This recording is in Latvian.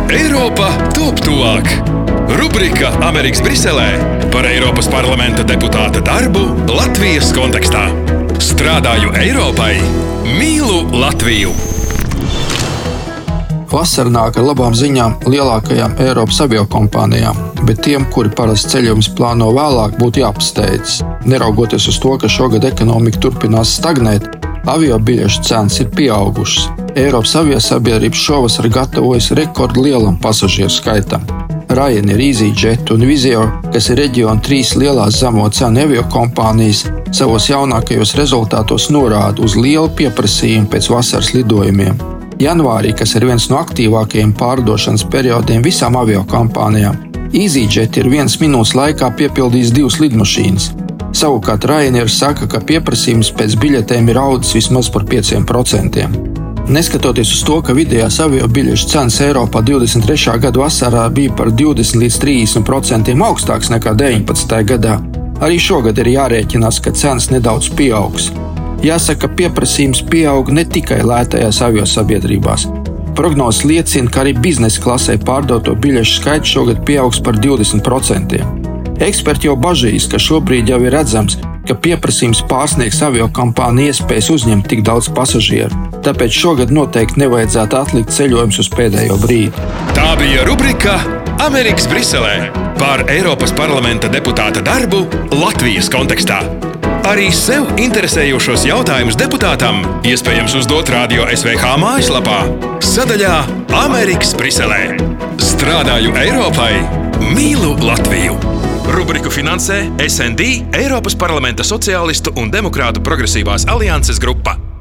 Eiropa top tuvāk. Rubrika Amerikas Briselē par Eiropas parlamenta deputāta darbu Latvijas kontekstā. Strādāju Eiropai, mīlu Latviju. Vasara nāk ar labām ziņām lielākajām Eiropas aviokompānijām, bet tiem, kuri parasti ceļojumus plāno vēlāk, būtu jāapsteidzas. Neraugoties uz to, ka šogad ekonomika turpinās stagnēt, avio biļešu cenas ir pieaugušas. Eiropas aviosabiedrības šovasar gatavojas rekordlielam pasažieru skaitam. Ryanair, EasyJet un Wizz Air, kas ir reģiona 3 lielās zemo cenu aviokompānijas, savos jaunākajos rezultātos norāda uz lielu pieprasījumu pēc vasaras lidojumiem. Janvārī, kas ir viens no aktīvākajiem pārdošanas periodiem visām aviokompānijām, EasyJet ir 1 minūtes laikā piepildījis 2 lidmašīnas. Savukārt Ryanair saka, ka pieprasījums pēc biļetēm ir audzis vismaz par 5%. Neskatoties uz to, ka vidējās avio biļešu cenas Eiropā 23. gada vasarā bija par 20 līdz 30% augstāks nekā 19. gadā, arī šogad ir jārēķinās, ka cenas nedaudz pieaugs. Jāsaka, pieprasījums pieaug ne tikai lētajās aviosabiedrībās. Prognozes liecina, ka arī biznesa klasē pārdoto biļešu skaits šogad pieaugs par 20%. Eksperti jau bažīs, ka šobrīd jau ir redzams, ka pieprasījums pārsniegs aviokompāniju iespējas uzņemt tik daudz pasažieru. Tāpēc šogad noteikti nevajadzētu atlikt ceļojumus uz pēdējo brīdi. Tā bija rubrika Amerikas Briselē par Eiropas parlamenta deputāta darbu Latvijas kontekstā. Arī sev interesējošos jautājumus deputātam iespējams uzdot Radio SVH mājaslapā sadaļā Amerikas Briselē. Strādāju Eiropai, mīlu Latviju. Rubriku finansē SND, Eiropas parlamenta sociālistu un demokrātu progresīvās alianses grupa.